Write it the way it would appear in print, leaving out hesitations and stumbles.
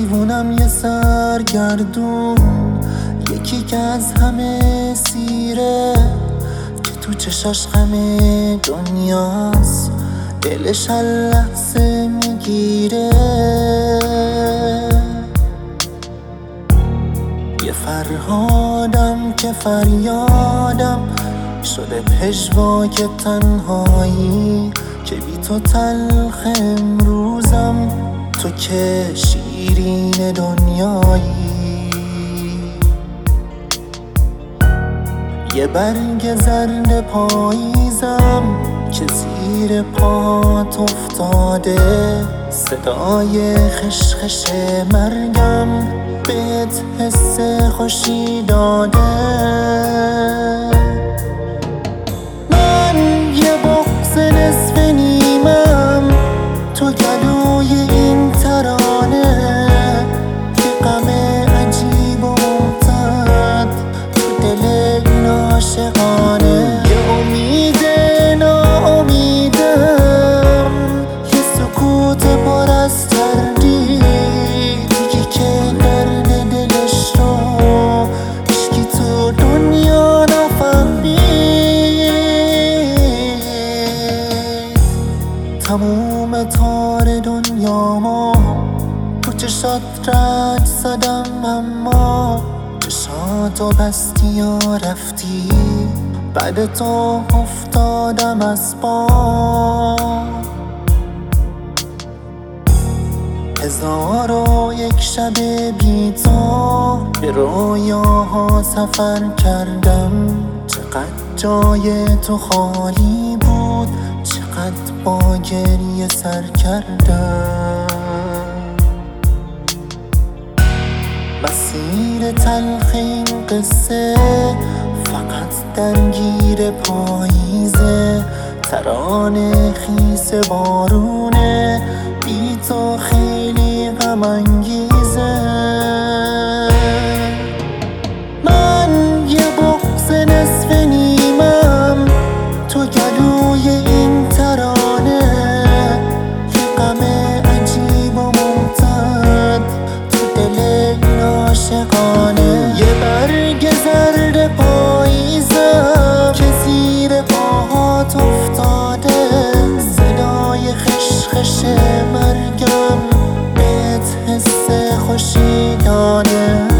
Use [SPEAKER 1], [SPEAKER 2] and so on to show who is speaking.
[SPEAKER 1] دیوونم یه سرگردون، یکی که از همه سیره، که تو چشاش غم دنیاست، دلش هر لحظه میگیره. یه فرهادم که فریادم شده پژواک تنهایی، که بی تو تلخ امروزم، تو که شیرین دنیایی. یه برگ زرد پاییزم که زیر پات افتاده، صدای خشخش مرگم بهت حس خوشی داده. من یه بغض نصف نیمم تو گلوی این ترانه، که غم عجیب و ممتد تو دل این عاشقانه. یه امید ناامیدم، یه سکوت پر از تردید، دیگه که درد دلش رو هیچکی تو دنیا نفهمید. تموم تار دنیامو تو چشات رد زدم، اما چشاتو بستی و رفتی، بعد تو افتادم از پا. 1001 شب بی تو به رویاها سفر کردم، چقدر جای تو خالی بود، چقدر با گریه سر کردم. مسیر تلخ این قصه فقط درگیر پاییزه، ترانه خیس بارونه، بی تو خیلی غم انگیزه. من یه بغض نصف نیمم تو گلوی این ترانه، یه غم عجیب و ممتد تو دل این عاشقانه. یه برگ زرد پاییزم که زیر پاهات افتاده، صدای خشخش مرگم بهت حس خوشی داده.